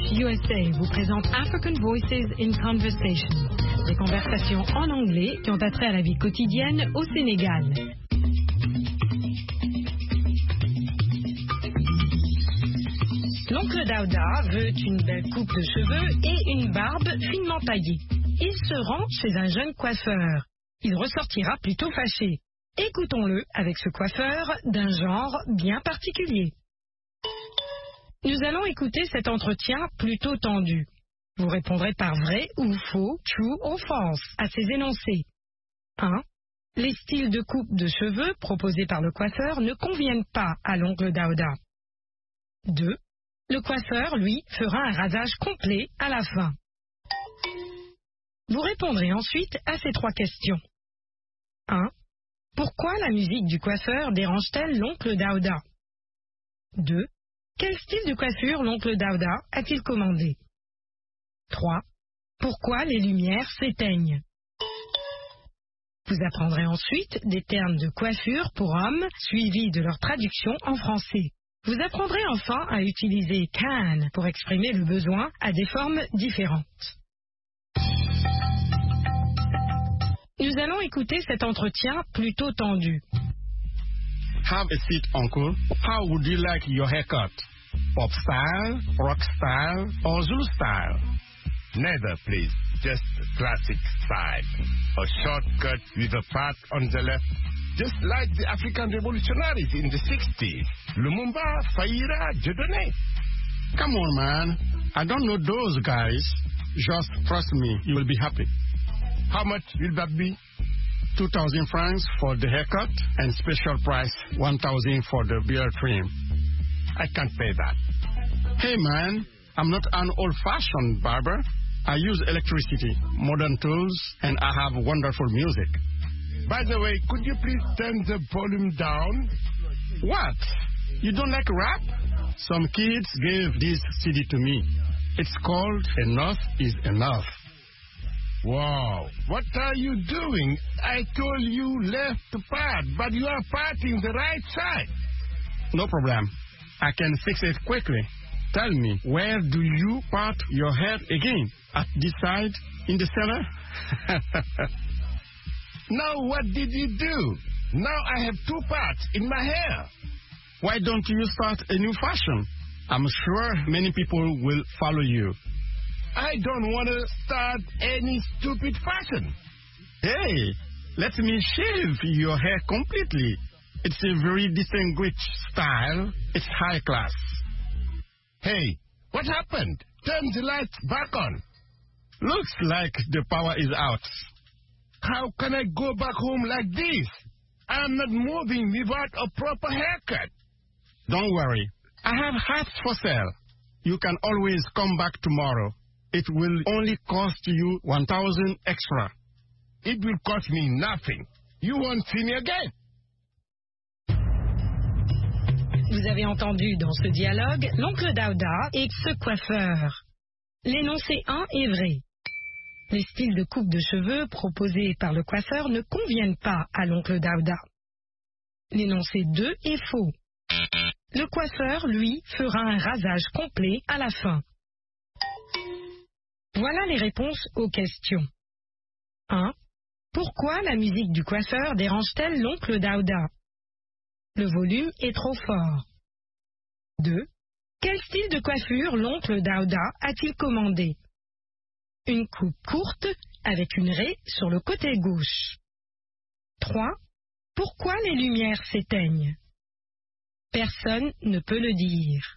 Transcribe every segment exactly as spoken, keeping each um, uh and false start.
U S A vous présente African Voices in Conversation, des conversations en anglais qui ont attrait à la vie quotidienne au Sénégal. L'oncle Daouda veut une belle coupe de cheveux et une barbe finement taillée. Il se rend chez un jeune coiffeur. Il ressortira plutôt fâché. Écoutons-le avec ce coiffeur d'un genre bien particulier. Nous allons écouter cet entretien plutôt tendu. Vous répondrez par vrai ou faux, true or false, à ces énoncés. un. Les styles de coupe de cheveux proposés par le coiffeur ne conviennent pas à l'oncle Daouda. deux. Le coiffeur, lui, fera un rasage complet à la fin. Vous répondrez ensuite à ces trois questions. un. Pourquoi la musique du coiffeur dérange-t-elle l'oncle Daouda? deux. Quel style de coiffure l'oncle Daouda a-t-il commandé? trois. Pourquoi les lumières s'éteignent? Vous apprendrez ensuite des termes de coiffure pour hommes, suivis de leur traduction en français. Vous apprendrez enfin à utiliser can pour exprimer le besoin à des formes différentes. Nous allons écouter cet entretien plutôt tendu. Have a seat, uncle. How would you like your haircut? Pop style, rock style, or Zulu style? Neither, please. Just classic style. A short cut with a part on the left. Just like the African revolutionaries in the sixties. Lumumba, Faira, Dieudonné. Come on, man. I don't know those guys. Just trust me, you will be happy. How much will that be? two thousand francs for the haircut and special price one thousand for the beard trim. I can't pay that. Hey man, I'm not an old-fashioned barber. I use electricity, modern tools, and I have wonderful music. By the way, could you please turn the volume down? What? You don't like rap? Some kids gave this C D to me. It's called Enough is Enough. Wow, what are you doing? I told you left to part, but you are parting the right side. No problem. I can fix it quickly. Tell me, where do you part your hair again? At this side? In the center? Now what did you do? Now I have two parts in my hair. Why don't you start a new fashion? I'm sure many people will follow you. I don't want to start any stupid fashion. Hey, let me shave your hair completely. It's a very distinguished style. It's high class. Hey, what happened? Turn the lights back on. Looks like the power is out. How can I go back home like this? I'm not moving without a proper haircut. Don't worry. I have hats for sale. You can always come back tomorrow. It will only cost you one thousand extra. It will cost me nothing. You won't see me again. Vous avez entendu dans ce dialogue l'oncle Daouda et ce coiffeur. L'énoncé un est vrai. Les styles de coupe de cheveux proposés par le coiffeur ne conviennent pas à l'oncle Daouda. L'énoncé deux est faux. Le coiffeur, lui, fera un rasage complet à la fin. Voilà les réponses aux questions. un. Pourquoi la musique du coiffeur dérange-t-elle l'oncle Daouda? Le volume est trop fort. deux. Quel style de coiffure l'oncle Daouda a-t-il commandé? Une coupe courte avec une raie sur le côté gauche. trois. Pourquoi les lumières s'éteignent? Personne ne peut le dire.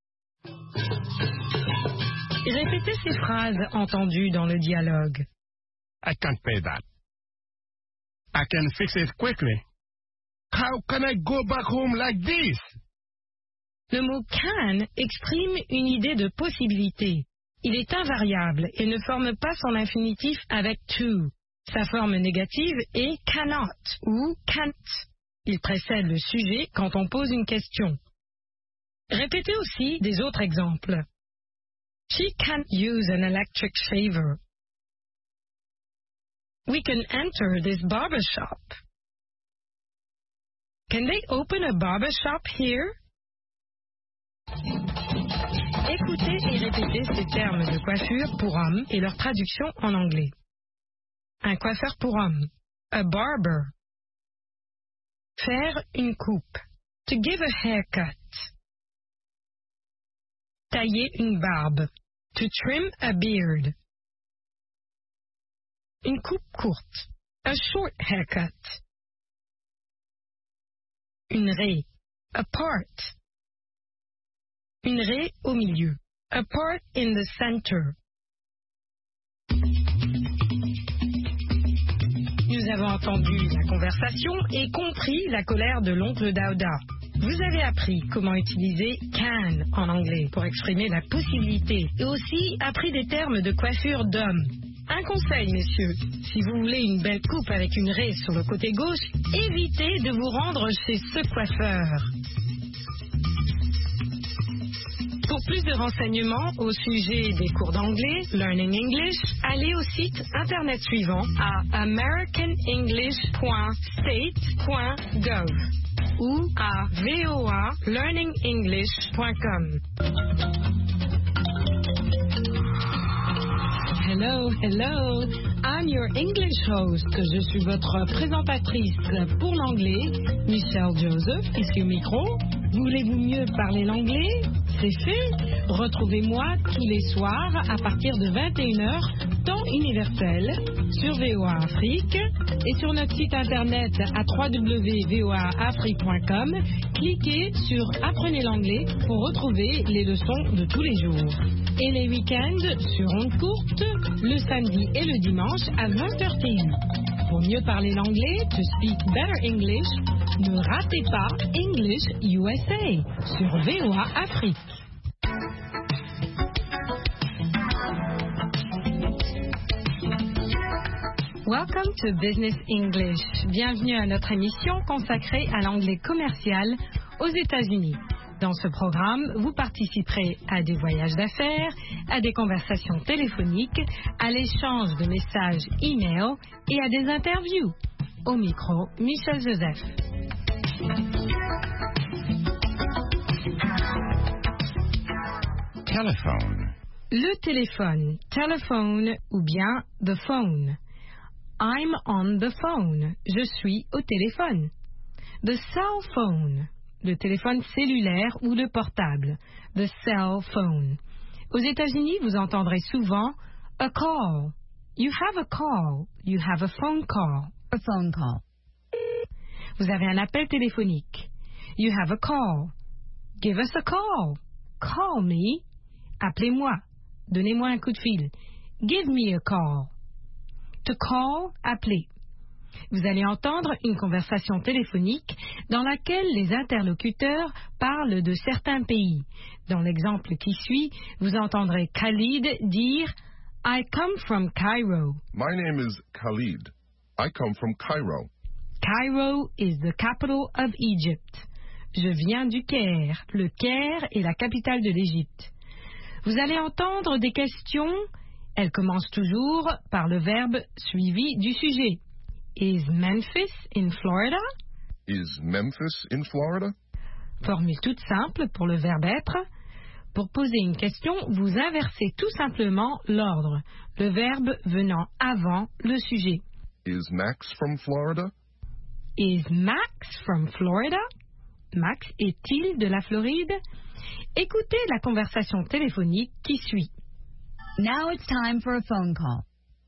Répétez ces phrases entendues dans le dialogue. I can't pay that. I can fix it quickly. How can I go back home like this? Le mot can exprime une idée de possibilité. Il est invariable et ne forme pas son infinitif avec to. Sa forme négative est cannot ou can't. Il précède le sujet quand on pose une question. Répétez aussi des autres exemples. She can't use an electric shaver. We can enter this barber shop. Can they open a barber shop here? Écoutez et répétez ces termes de coiffure pour hommes et leur traduction en anglais. Un coiffeur pour hommes. A barber. Faire une coupe. To give a haircut. Tailler une barbe. To trim a beard. Une coupe courte. A short haircut. Une raie. A part. Une raie au milieu. A part in the center. Nous avons entendu la conversation et compris la colère de l'oncle Dauda. Vous avez appris comment utiliser can en anglais pour exprimer la possibilité et aussi appris des termes de coiffure d'homme. Un conseil, messieurs, si vous voulez une belle coupe avec une raie sur le côté gauche, évitez de vous rendre chez ce coiffeur. Pour plus de renseignements au sujet des cours d'anglais, Learning English, allez au site internet suivant à american english point state point gov ou à voa learning english point com. Hello, hello, I'm your English host. Je suis votre présentatrice pour l'anglais, Michelle Joseph, ici au micro. Voulez-vous mieux parler l'anglais? C'est fait. Retrouvez-moi tous les soirs à partir de vingt et une heures, temps universel, sur V O A Afrique et sur notre site internet à w w w point v o a afrique point com. Cliquez sur Apprenez l'anglais pour retrouver les leçons de tous les jours. Et les week-ends sur ondes courtes, le samedi et le dimanche à vingt heures T U. Pour mieux parler l'anglais, to speak better English, ne ratez pas English U S A sur V O A Afrique. Welcome to Business English. Bienvenue à notre émission consacrée à l'anglais commercial aux États-Unis. Dans ce programme, vous participerez à des voyages d'affaires, à des conversations téléphoniques, à l'échange de messages e-mail et à des interviews. Au micro, Michel Joseph. Telephone. Le téléphone, telephone ou bien the phone. I'm on the phone. Je suis au téléphone. The cell phone. Le téléphone cellulaire ou le portable. The cell phone. Aux États-Unis, vous entendrez souvent a call. You have a call. You have a phone call. A phone call. Vous avez un appel téléphonique. You have a call. Give us a call. Call me. Appelez-moi. Donnez-moi un coup de fil. Give me a call. To call, appeler. Vous allez entendre une conversation téléphonique dans laquelle les interlocuteurs parlent de certains pays. Dans l'exemple qui suit, vous entendrez Khalid dire « I come from Cairo ». My name is Khalid. I come from Cairo. Cairo is the capital of Egypt. Je viens du Caire. Le Caire est la capitale de l'Égypte. Vous allez entendre des questions. Elles commencent toujours par le verbe suivi du sujet. Is Memphis in Florida? Is Memphis in Florida? Formule toute simple pour le verbe être. Pour poser une question, vous inversez tout simplement l'ordre, le verbe venant avant le sujet. Is Max from Florida? Is Max from Florida? Max est-il de la Floride? Écoutez la conversation téléphonique qui suit. Now it's time for a phone call.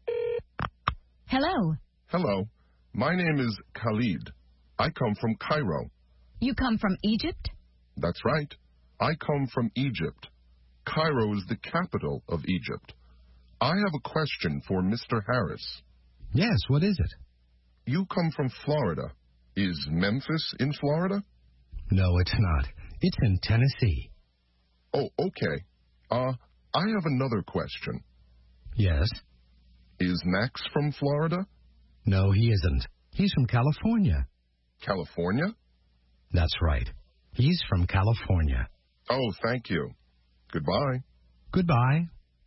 Hello. Hello. My name is Khalid. I come from Cairo. You come from Egypt? That's right. I come from Egypt. Cairo is the capital of Egypt. I have a question for Mister Harris. Yes, what is it? You come from Florida. Is Memphis in Florida? No, it's not. It's in Tennessee. Oh, okay. Uh, I have another question. Yes? Is Max from Florida? No, he isn't. He's from California. California? That's right. He's from California. Oh, thank you. Goodbye. Goodbye.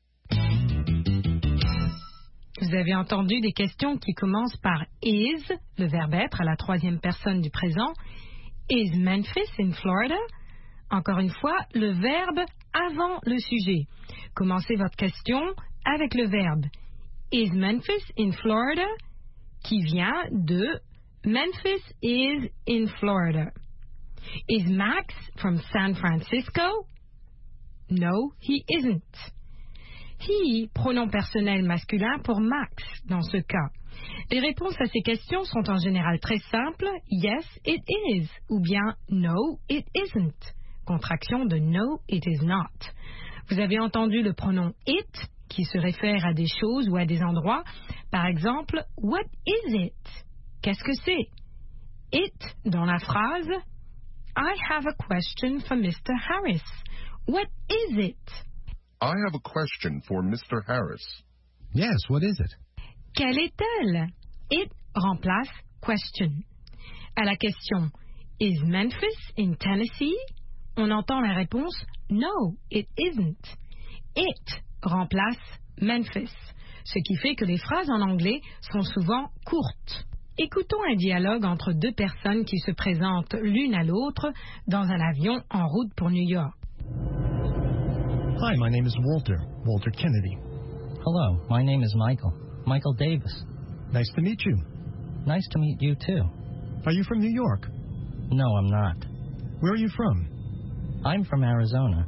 Vous avez entendu des questions qui commencent par is, le verbe être à la troisième personne du présent. Is Memphis in Florida? Encore une fois, le verbe avant le sujet. Commencez votre question avec le verbe Is Memphis in Florida? Qui vient de Memphis is in Florida. Is Max from San Francisco? No, he isn't. He, pronom personnel masculin pour Max dans ce cas. Les réponses à ces questions sont en général très simples. Yes, it is. Ou bien no, it isn't. Contraction de no, it is not. Vous avez entendu le pronom it qui se réfère à des choses ou à des endroits. Par exemple, what is it? Qu'est-ce que c'est? It dans la phrase I have a question for Mister Harris. What is it? I have a question for Mister Harris. Yes, what is it? Quelle est-elle? It remplace question. À la question Is Memphis in Tennessee? On entend la réponse No, it isn't. It remplace Memphis, ce qui fait que les phrases en anglais sont souvent courtes. Écoutons un dialogue entre deux personnes qui se présentent l'une à l'autre dans un avion en route pour New York. Hi, my name is Walter, Walter Kennedy. Hello, my name is Michael, Michael Davis. Nice to meet you. Nice to meet you too. Are you from New York? No, I'm not. Where are you from? I'm from Arizona.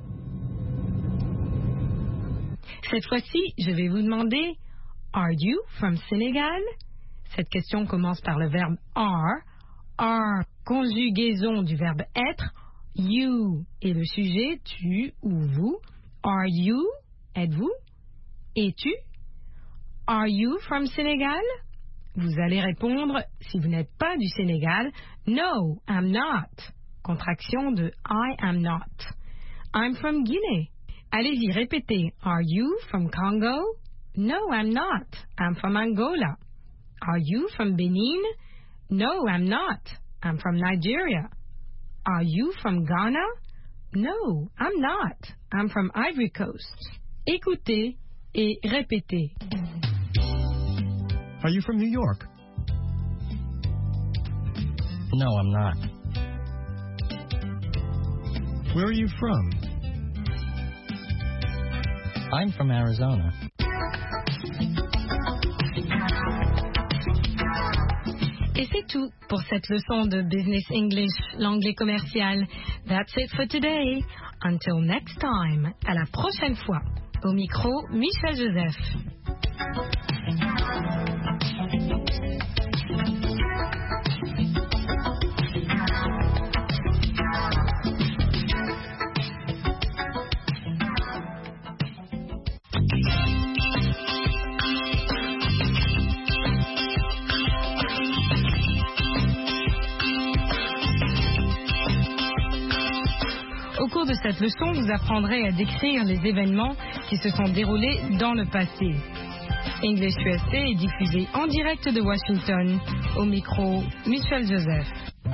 Cette fois-ci, je vais vous demander Are you from Senegal? Cette question commence par le verbe are. Are, conjugaison du verbe être. You est le sujet, tu ou vous. Are you, êtes-vous? Es-tu? Are you from Senegal? Vous allez répondre, si vous n'êtes pas du Sénégal, No, I'm not. Contraction de I am not. I'm from Guinée. Allez-y, répétez. Are you from Congo? No, I'm not. I'm from Angola. Are you from Benin? No, I'm not. I'm from Nigeria. Are you from Ghana? No, I'm not. I'm from Ivory Coast. Écoutez et répétez. Are you from New York? No, I'm not. Where are you from? I'm from Arizona. Et c'est tout pour cette leçon de Business English, l'anglais commercial. That's it for today. Until next time. À la prochaine fois. Au micro, Michel Joseph. Au cours de cette leçon, vous apprendrez à décrire les événements qui se sont déroulés dans le passé. English U S A est diffusé en direct de Washington. Au micro, Michel Joseph.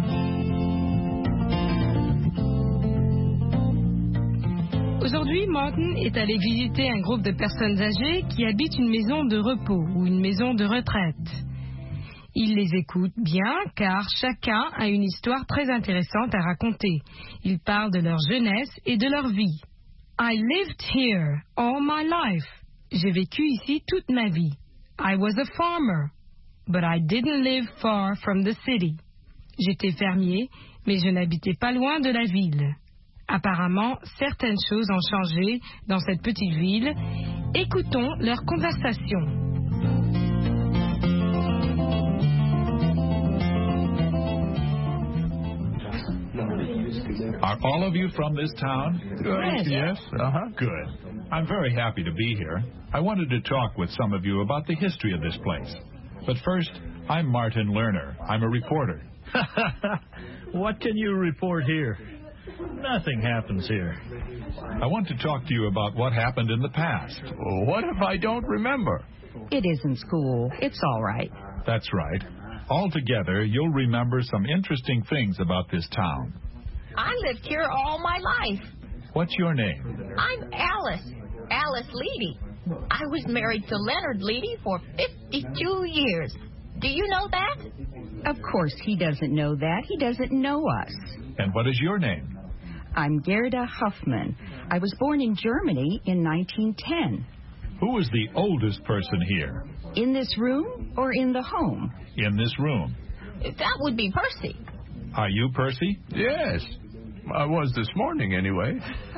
Aujourd'hui, Martin est allé visiter un groupe de personnes âgées qui habitent une maison de repos ou une maison de retraite. Il les écoute bien car chacun a une histoire très intéressante à raconter. Ils parlent de leur jeunesse et de leur vie. I lived here all my life. J'ai vécu ici toute ma vie. I was a farmer, but I didn't live far from the city. J'étais fermier, mais je n'habitais pas loin de la ville. Apparemment, certaines choses ont changé dans cette petite ville. Écoutons leur conversation. Are all of you from this town? Yes. Yes. Uh-huh. Good. I'm very happy to be here. I wanted to talk with some of you about the history of this place. But first, I'm Martin Lerner. I'm a reporter. What can you report here? Nothing happens here. I want to talk to you about what happened in the past. What if I don't remember? It isn't school. It's all right. That's right. Altogether, you'll remember some interesting things about this town. I lived here all my life. What's your name? I'm Alice. Alice Leedy. I was married to Leonard Leedy for fifty-two years. Do you know that? Of course he doesn't know that. He doesn't know us. And what is your name? I'm Gerda Huffman. I was born in Germany in nineteen ten. Who is the oldest person here? In this room or in the home? In this room. That would be Percy. Are you Percy? Yes. I was this morning, anyway.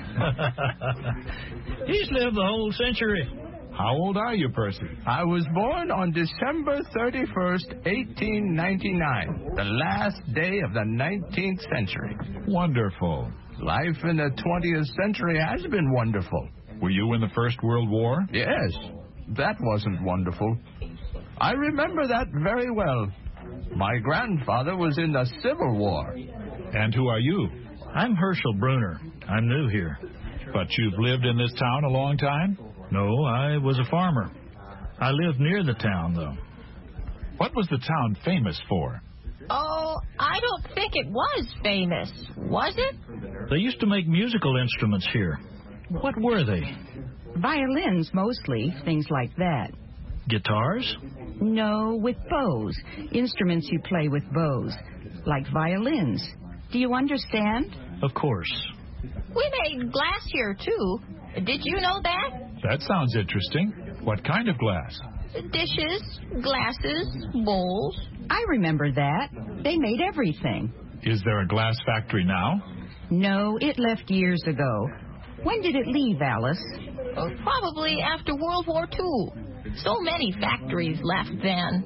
He's lived the whole century. How old are you, Percy? I was born on December thirty-first, eighteen ninety-nine, the last day of the nineteenth century. Wonderful. Life in the twentieth century has been wonderful. Were you in the First World War? Yes. That wasn't wonderful. I remember that very well. My grandfather was in the Civil War. And who are you? I'm Herschel Bruner. I'm new here. But you've lived in this town a long time? No, I was a farmer. I lived near the town, though. What was the town famous for? Oh, I don't think it was famous, was it? They used to make musical instruments here. What were they? Violins, mostly, things like that. Guitars? No, with bows. Instruments you play with bows, like violins. Do you understand? Of course. We made glass here, too. Did you know that? That sounds interesting. What kind of glass? Dishes, glasses, bowls. I remember that. They made everything. Is there a glass factory now? No, it left years ago. When did it leave, Alice? Oh, probably after World War Two. So many factories left then.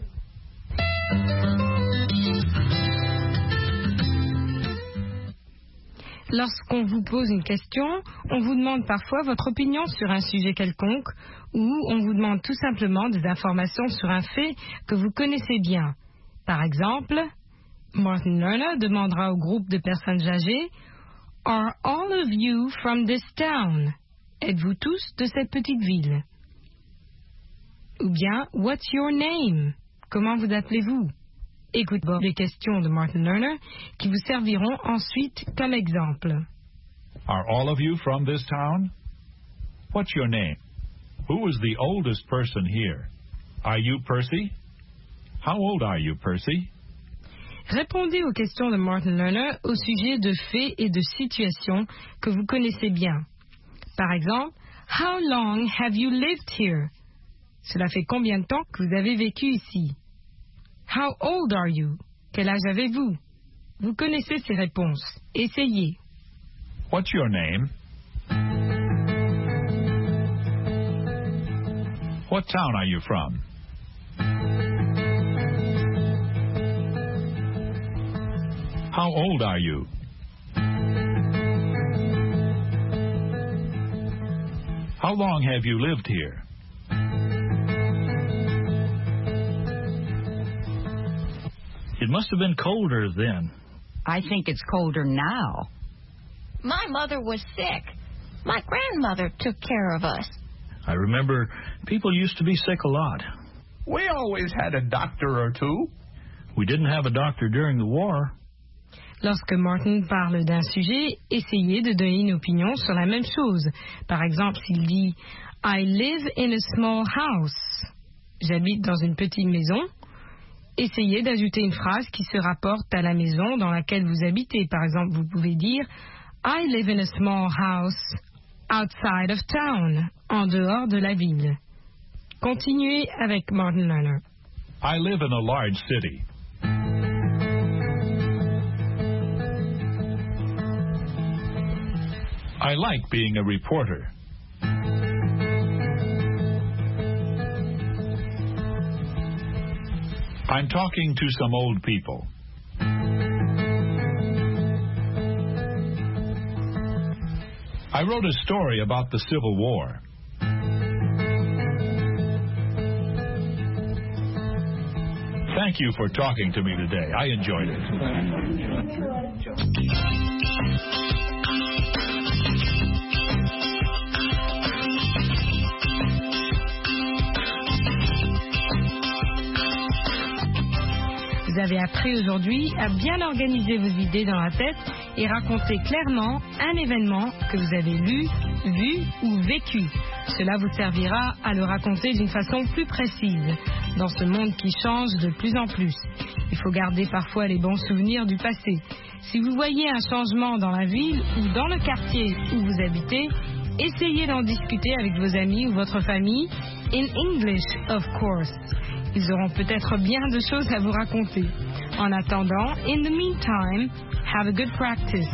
Lorsqu'on vous pose une question, on vous demande parfois votre opinion sur un sujet quelconque ou on vous demande tout simplement des informations sur un fait que vous connaissez bien. Par exemple, Martin Lerner demandera au groupe de personnes âgées « Are all of you from this town? Êtes-vous tous de cette petite ville? » Ou bien « What's your name? Comment vous appelez-vous? » Écoutez les questions de Martin Lerner qui vous serviront ensuite comme exemple. Are all of you from this town? What's your name? Who is the oldest person here? Are you Percy? How old are you, Percy? Répondez aux questions de Martin Lerner au sujet de faits et de situations que vous connaissez bien. Par exemple, How long have you lived here? Cela fait combien de temps que vous avez vécu ici? How old are you? Quel âge avez-vous? Vous connaissez ces réponses. Essayez. What's your name? What town are you from? How old are you? How long have you lived here? It must have been colder then. I think it's colder now. My mother was sick. My grandmother took care of us. I remember people used to be sick a lot. We always had a doctor or two. We didn't have a doctor during the war. Lorsque Martin parle d'un sujet, essayez de donner une opinion sur la même chose. Par exemple, s'il dit « I live in a small house ». J'habite dans une petite maison. Essayez d'ajouter une phrase qui se rapporte à la maison dans laquelle vous habitez. Par exemple, vous pouvez dire « I live in a small house outside of town », en dehors de la ville. Continuez avec Martin Lerner. I live in a large city. I like being a reporter. I'm talking to some old people. I wrote a story about the Civil War. Thank you for talking to me today. I enjoyed it. Vous avez appris aujourd'hui à bien organiser vos idées dans la tête et raconter clairement un événement que vous avez lu, vu ou vécu. Cela vous servira à le raconter d'une façon plus précise dans ce monde qui change de plus en plus. Il faut garder parfois les bons souvenirs du passé. Si vous voyez un changement dans la ville ou dans le quartier où vous habitez, essayez d'en discuter avec vos amis ou votre famille, in English, of course. Ils auront peut-être bien de choses à vous raconter. En attendant, in the meantime, have a good practice.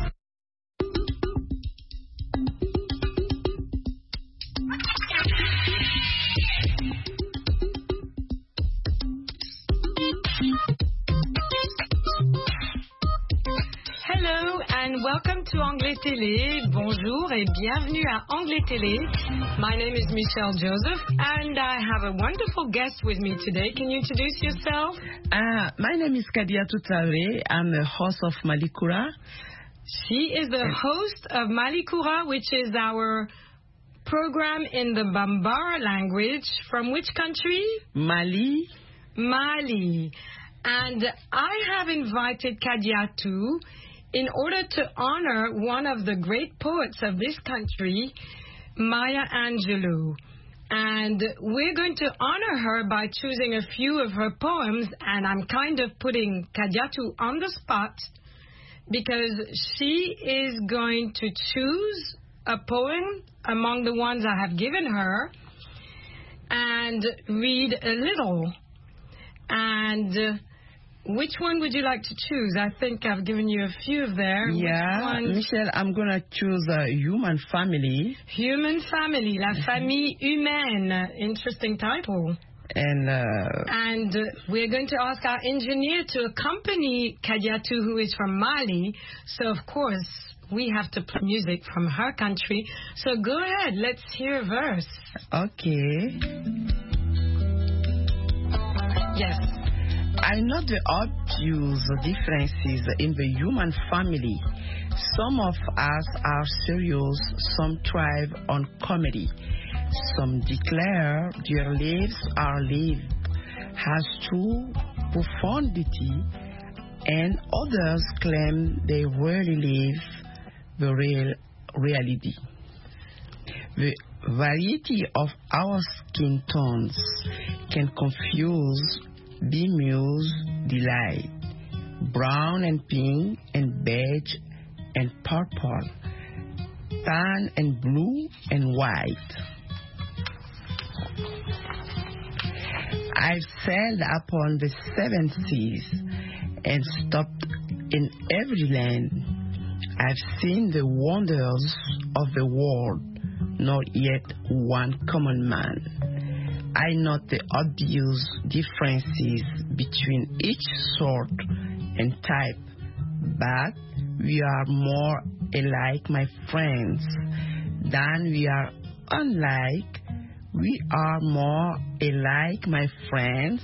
Hello and welcome to Anglais Télé. Bonjour et bienvenue à Anglais Télé. My name is Michelle Joseph and I have a wonderful guest with me today. Can you introduce yourself? Uh, my name is Kadiatou Traoré. I'm the host of Malikura. She is the host of Malikura, which is our program in the Bambara language. From which country? Mali. Mali. And I have invited Kadiatou in order to honor one of the great poets of this country, Maya Angelou. And we're going to honor her by choosing a few of her poems, and I'm kind of putting Kadiatou on the spot because she is going to choose a poem among the ones I have given her and read a little. And uh, which one would you like to choose? I think I've given you a few there. Yeah, Michelle, I'm going to choose a human family. Human family, La Famille Humaine. Interesting title. And uh, and uh, we're going to ask our engineer to accompany Kadiatou, who is from Mali. So, of course, we have to play music from her country. So go ahead, let's hear a verse. Okay. Yes. I know the obvious differences in the human family. Some of us are serious, some thrive on comedy. Some declare their lives are lived as true profundity, and others claim they really live the real reality. The variety of our skin tones can confuse, bemuse, delight. Brown and pink and beige and purple, tan and blue and white. I've sailed upon the seven seas and stopped in every land. I've seen the wonders of the world, not yet one common man. I note the obvious differences between each sort and type, but we are more alike, my friends, than we are unlike. We are more alike, my friends,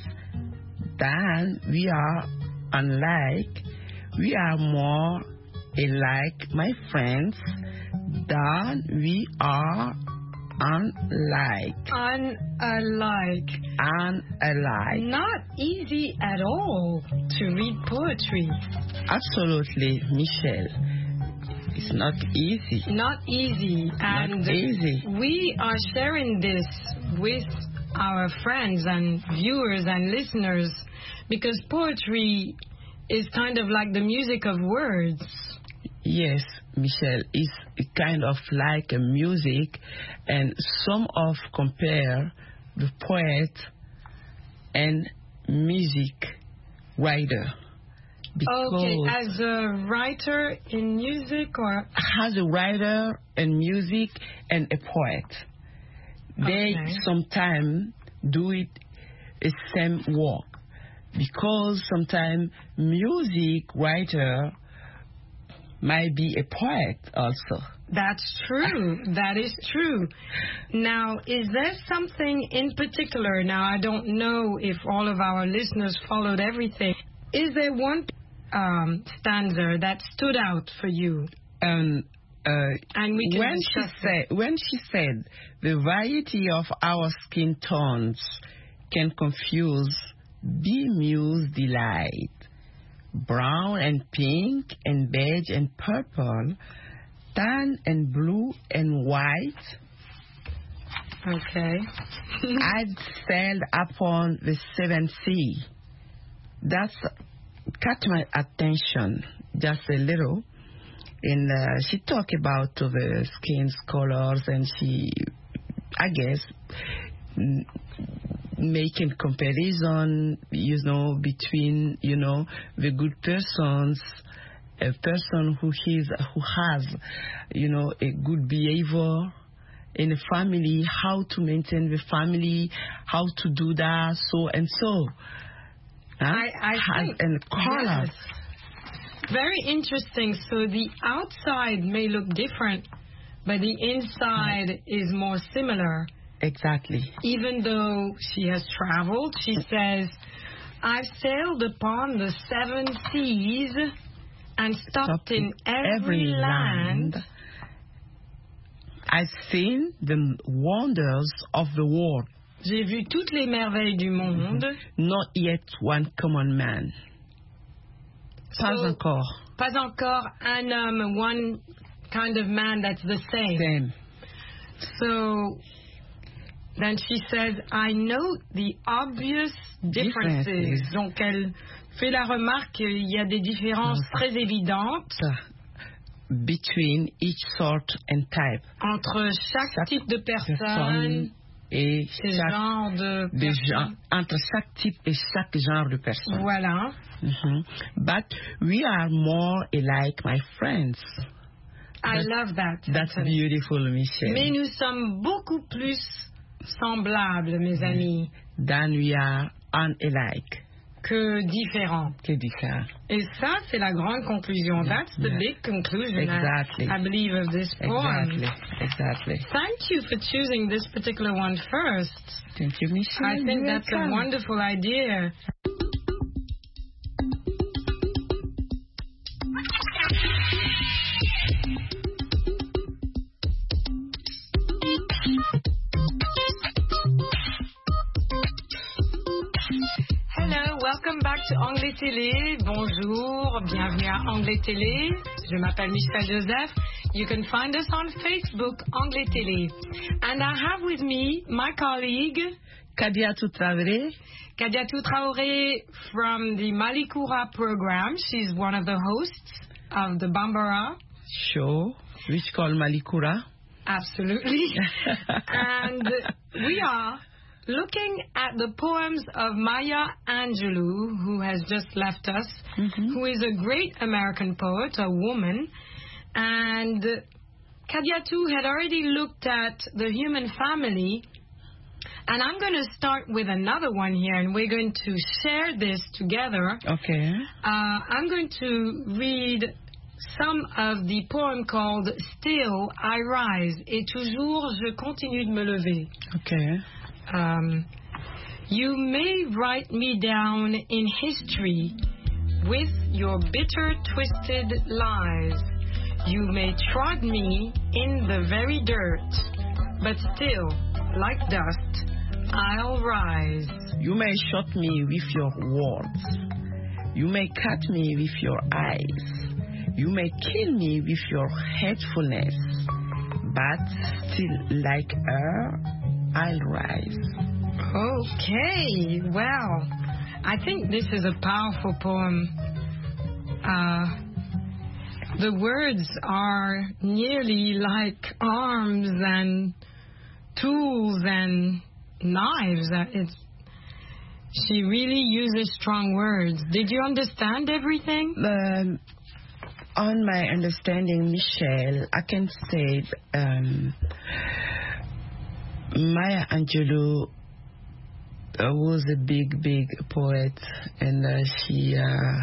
than we are unlike. We are more alike, my friends, than we are unlike. Unalike. Unalike. Not easy at all to read poetry. Absolutely, Michelle. It's not easy. Not easy. Not and easy. We are sharing this with our friends and viewers and listeners because poetry is kind of like the music of words. Yes, Michelle, it's kind of like a music, and some of compare the poet and music writer. Okay, as a writer in music or? As a writer in music and a poet. They okay. sometimes do it the same work because sometimes music writer might be a poet also. That's true. That is true. Now, is there something in particular? Now, I don't know if all of our listeners followed everything. Is there one um, stanza that stood out for you? Um, uh, and we can when she said, when she said, the variety of our skin tones can confuse, bemuse delight. Brown and pink and beige and purple, tan and blue and white. Okay. I'd sailed upon the seven sea. That's caught my attention just a little. And uh, she talked about uh, the skin's colors, and she, I guess, m- making comparison, you know, between, you know, the good persons, a person who is who has, you know, a good behavior in a family, how to maintain the family, how to do that, so and so. Huh? I, I has think, and color. yes. Very interesting. So the outside may look different, but the inside right. is more similar. Exactly. Even though she has traveled, she says, I've sailed upon the seven seas and stopped, stopped in every, every land. land. I've seen the wonders of the world. J'ai vu toutes les merveilles du monde. Not yet one common man. Pas so, encore. Pas encore un homme, one kind of man that's the same. Same. So then she says, I note the obvious differences. differences. Donc elle fait la remarque qu'il y a des différences oh. très évidentes. Between each sort and type. Entre chaque, chaque type de personne, personne et chaque genre de de gens, entre chaque type et chaque genre de personne. Voilà. Mm-hmm. But we are more alike, my friends. I that, love that. That's Anthony. Beautiful, Michelle. Mais nous sommes beaucoup plus semblables, mes amis. Than we are unalike. Que différents. Que différents. Et ça, c'est la grande conclusion. Yeah. That's the yeah. big conclusion, exactly. I, I believe, of this poem. Exactly. Exactly. Thank you for choosing this particular one first. Thank you, Michelle. I think You're that's welcome. a wonderful idea. Welcome back to Anglais Télé. Bonjour, bienvenue à Anglais Télé. Je m'appelle Michel Joseph. You can find us on Facebook, Anglais Télé. And I have with me my colleague, Kadiatou Traoré. Kadiatou Traoré from the Malikoura program. She's one of the hosts of the Bambara show, which called Malikoura. Absolutely. And we are looking at the poems of Maya Angelou, who has just left us, mm-hmm. who is a great American poet, a woman. And Kadiatou had already looked at the human family. And I'm going to start with another one here, and we're going to share this together. Okay. Uh, I'm going to read some of the poem called Still I Rise, et toujours je continue de me lever. Okay. Um, you may write me down in history with your bitter, twisted lies. You may trod me in the very dirt, but still, like dust, I'll rise. You may shoot me with your words. You may cut me with your eyes. You may kill me with your hatefulness, but still, like her, I'll rise. Okay, well, I think this is a powerful poem. Uh, the words are nearly like arms and tools and knives. It's, she really uses strong words. Did you understand everything? Um, on my understanding, Michelle, I can say um, Maya Angelou uh, was a big, big poet, and uh, she uh,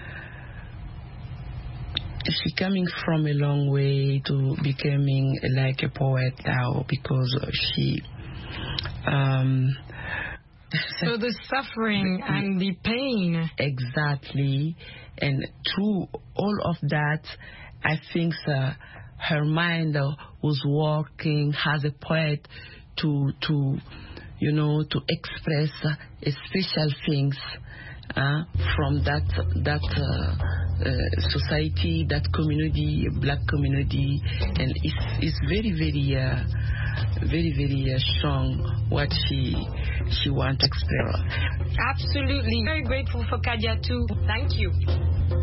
she coming from a long way to becoming like a poet now, because she um, so the suffering and the pain, exactly, and through all of that, I think uh, her mind uh, was working as a poet to to you know to express uh, special things uh, from that that uh, uh, society, that community, black community, and it's it's very very uh, very, very uh, strong what she she wants to explore. Absolutely. Very grateful for Kadia too. Thank you.